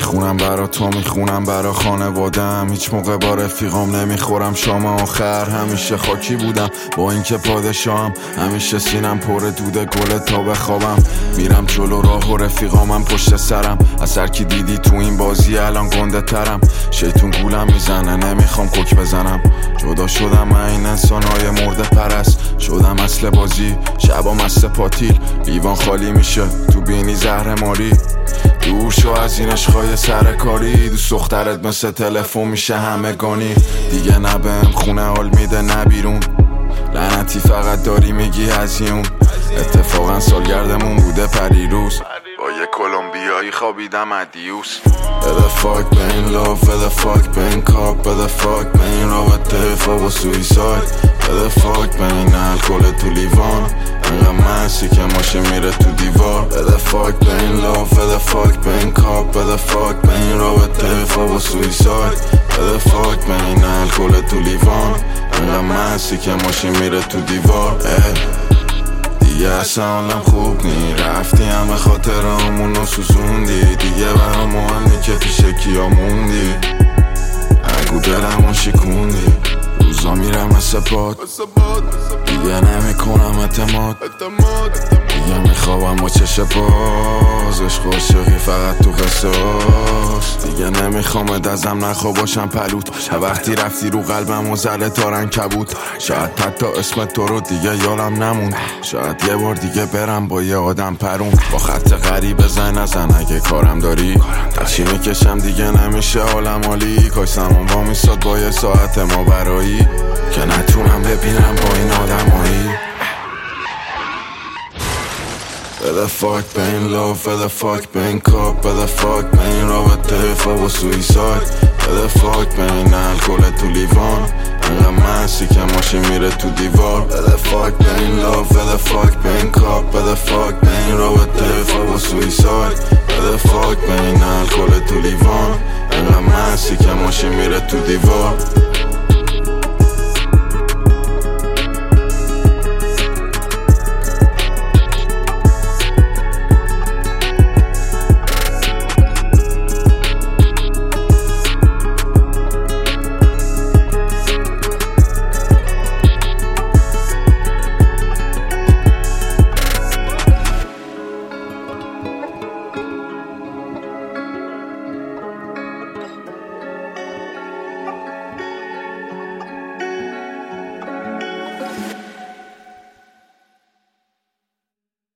میخونم برا تو، میخونم برا خانوادم. هیچ موقع با رفیقام نمیخورم شام آخر. همیشه خاکی بودم با اینکه پادشاهم، همیشه سینم پر دوده گل تا بخوابم. میرم جلو راه و رفیقامم پشت سرم. از هر کی دیدی تو این بازی الان گنده ترم. شیطون گولم میزنه نمیخوام کوک بزنم. جدا شدم من این انسانهای مرده پرست. شدم اصل بازی شبا مست پاتیل. لیوان خالی میشه تو بینی زهر ماری. دور شو از این عشقای سرکاری. دوست دخترت مثل تلفن میشه همگانی. دیگه نه بهم خونه حال میده نه بیرون. لعنتی فقط داری میگی هزیون. اتفاقا سالگردمون بوده پریروز. با یه کلمبیایی خوابیدم ادیوس. بده فاک به این لاف، بده فاک به این کاپ، بده فاک به این رابطه فوق و سویساید. بده فاک به این الکل تو لیوان. انقدر منسی که ماشین میره تو دیوار. بده فاک به این لاف، بده فاک به این کاپ، بده فاک به این رابطه فوق و سویساید. بده فاک به این الکل تو لیوان. انقدر منسی که ماشین میره تو دیوار. دیگه اصلا حالم خوب نی. رفتی همه خاطرامونو سوزوندی. دیگه برام مهم نی که پیش کیا موندی. اگو دلمو شکوندی. روزا میرم مثل باد. دیگه نمیکنم اعتماد. دیگه میخوابم با چش باز. عشق و عاشقی فقط تو قصاص. دیگه نمیخوام دزم نخوا باشم پلوت. وقتی رفتی رو قلبم و زله تارن کبود. شاید حتی اسم تو رو دیگه یادم نمون. شاید یه بار دیگه برم با یه آدم پرون. با خط غریب نزن اگه کارم داری. ترچی میکشم دیگه نمیشه حالم عالی. کاش زمان با میستاد با یه ساعت ما برایی. که نتونم ببینم با این آدمایی. بده فاک به این لاف، بده فاک به این کاپ، بده فاک به این رابطه فوق و سویساید. بده فاک به این الکل تو لیوان. انقدر منسی که ماشین میره تو دیوار. بده فاک به این لاف، بده فاک به این کاپ، بده فاک به این رابطه فوق و سویساید. بده فاک به این الکل تو لیوان. انقدر منسی که ماشین میره تو دیوار.